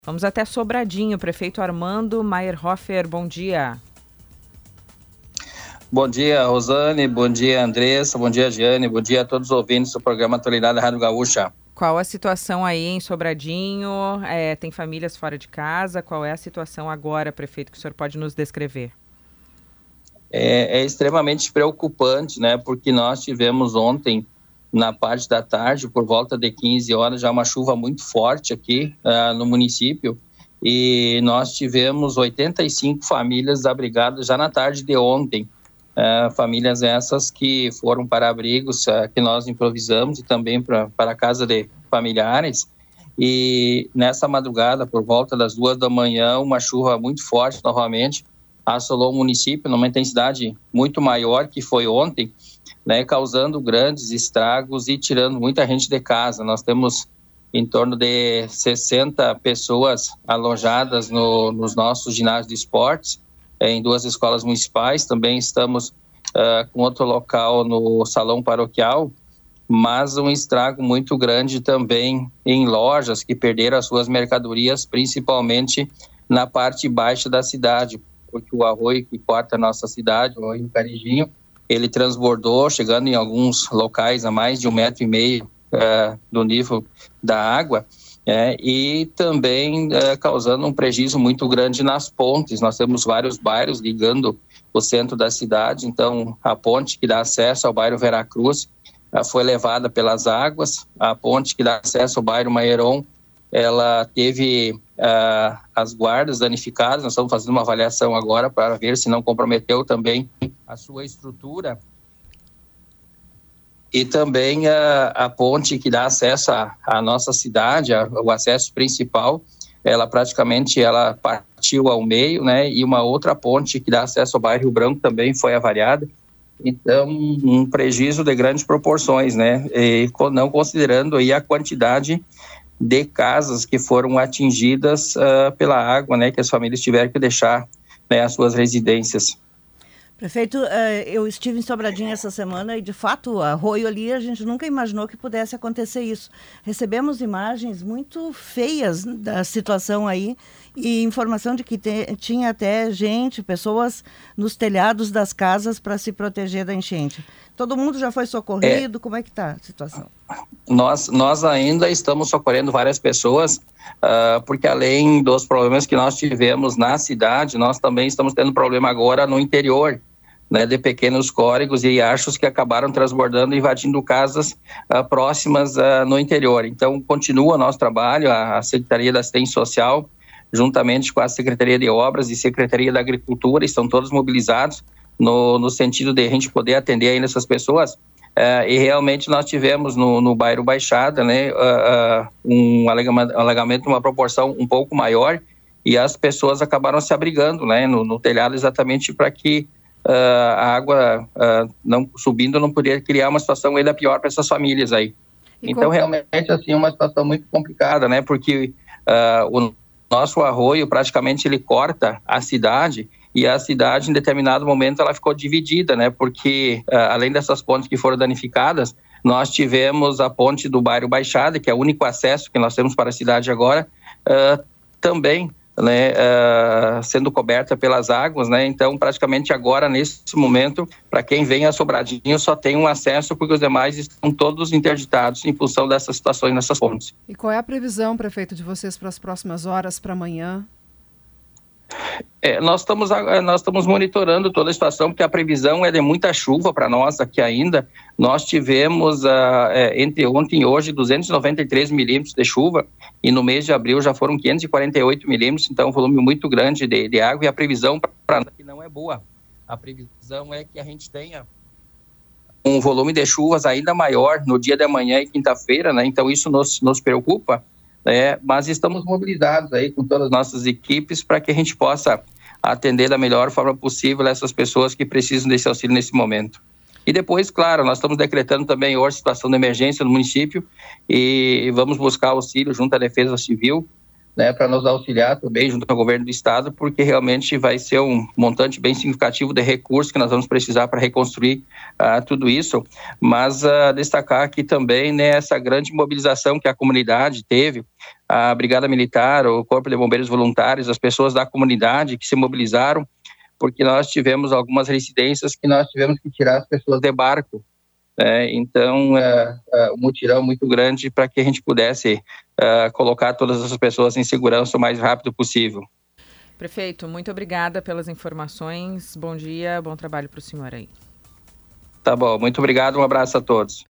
Vamos até Sobradinho. Prefeito Armando Mayerhofer, bom dia. Bom dia, Rosane, bom dia, Andressa, bom dia, Giane, bom dia a todos os ouvintes do programa Atualidade da Rádio Gaúcha. Qual a situação aí em Sobradinho? Tem famílias fora de casa? Qual é a situação agora, prefeito, que o senhor pode nos descrever? É extremamente preocupante, né? Porque nós tivemos ontem, na parte da tarde, por volta de 15 horas, já uma chuva muito forte aqui no município, e nós tivemos 85 famílias abrigadas já na tarde de ontem. Famílias essas que foram para abrigos que nós improvisamos e também para a casa de familiares. E nessa madrugada, por volta das 2 da manhã, uma chuva muito forte novamente assolou o município numa intensidade muito maior que foi ontem, né, causando grandes estragos e tirando muita gente de casa. Nós temos em torno de 60 pessoas alojadas nos nossos ginásios de esportes, em 2 escolas municipais. Também estamos com outro local no salão paroquial, mas um estrago muito grande também em lojas que perderam as suas mercadorias, principalmente na parte baixa da cidade, porque o arroio que corta a nossa cidade, o arroio Carijinho, ele transbordou, chegando em alguns locais a mais de 1,5 metro do nível da água, e também causando um prejuízo muito grande nas pontes. Nós temos vários bairros ligando o centro da cidade, então a ponte que dá acesso ao bairro Veracruz foi levada pelas águas, a ponte que dá acesso ao bairro Maieron, ela teve as guardas danificadas. Nós estamos fazendo uma avaliação agora para ver se não comprometeu também a sua estrutura. E também a ponte que dá acesso à nossa cidade, o acesso principal, ela praticamente partiu ao meio, né? E uma outra ponte que dá acesso ao bairro Rio Branco também foi avariada. Então, um prejuízo de grandes proporções, né? E não considerando aí a quantidade de casas que foram atingidas pela água, né? Que as famílias tiveram que deixar, né, as suas residências. Prefeito, eu estive em Sobradinho essa semana e, de fato, o arroio ali, a gente nunca imaginou que pudesse acontecer isso. Recebemos imagens muito feias da situação aí e informação de que tinha até pessoas nos telhados das casas para se proteger da enchente. Todo mundo já foi socorrido? Como é que está a situação? Nós ainda estamos socorrendo várias pessoas, porque além dos problemas que nós tivemos na cidade, nós também estamos tendo problema agora no interior, né, de pequenos córregos e riachos que acabaram transbordando e invadindo casas próximas no interior. Então, continua o nosso trabalho, a Secretaria da Assistência Social, juntamente com a Secretaria de Obras e Secretaria da Agricultura, estão todos mobilizados no sentido de a gente poder atender ainda essas pessoas. E realmente nós tivemos no bairro Baixada, né, um alagamento, uma proporção um pouco maior, e as pessoas acabaram se abrigando, né, no telhado, exatamente para que a água não subindo não poderia criar uma situação ainda pior para essas famílias aí. Então, realmente, assim, uma situação muito complicada, né, porque o nosso arroio praticamente ele corta a cidade, e a cidade, em determinado momento, ela ficou dividida, né? Porque, além dessas pontes que foram danificadas, nós tivemos a ponte do bairro Baixada, que é o único acesso que nós temos para a cidade agora, também, né, sendo coberta pelas águas, né? Então, praticamente agora, nesse momento, para quem vem a Sobradinho, só tem um acesso, porque os demais estão todos interditados em função dessas situações nessas pontes. E qual é a previsão, prefeito, de vocês para as próximas horas, para amanhã? Nós estamos monitorando toda a situação, porque a previsão é de muita chuva para nós aqui ainda. Nós tivemos, entre ontem e hoje, 293 milímetros de chuva, e no mês de abril já foram 548 milímetros, então um volume muito grande de água, e a previsão para nós aqui não é boa. A previsão é que a gente tenha um volume de chuvas ainda maior no dia de amanhã e quinta-feira, né? Então isso nos preocupa. Mas estamos mobilizados aí com todas as nossas equipes para que a gente possa atender da melhor forma possível essas pessoas que precisam desse auxílio nesse momento. E depois, claro, nós estamos decretando também hoje situação de emergência no município e vamos buscar auxílio junto à Defesa Civil né, para nos auxiliar também junto ao governo do estado, porque realmente vai ser um montante bem significativo de recursos que nós vamos precisar para reconstruir tudo isso, mas destacar aqui também, né, essa grande mobilização que a comunidade teve, a Brigada Militar, o Corpo de Bombeiros Voluntários, as pessoas da comunidade que se mobilizaram, porque nós tivemos algumas residências que nós tivemos que tirar as pessoas de barco. Então, um mutirão muito grande para que a gente pudesse colocar todas essas pessoas em segurança o mais rápido possível. Prefeito, muito obrigada pelas informações. Bom dia, bom trabalho para o senhor aí. Tá bom, muito obrigado, um abraço a todos.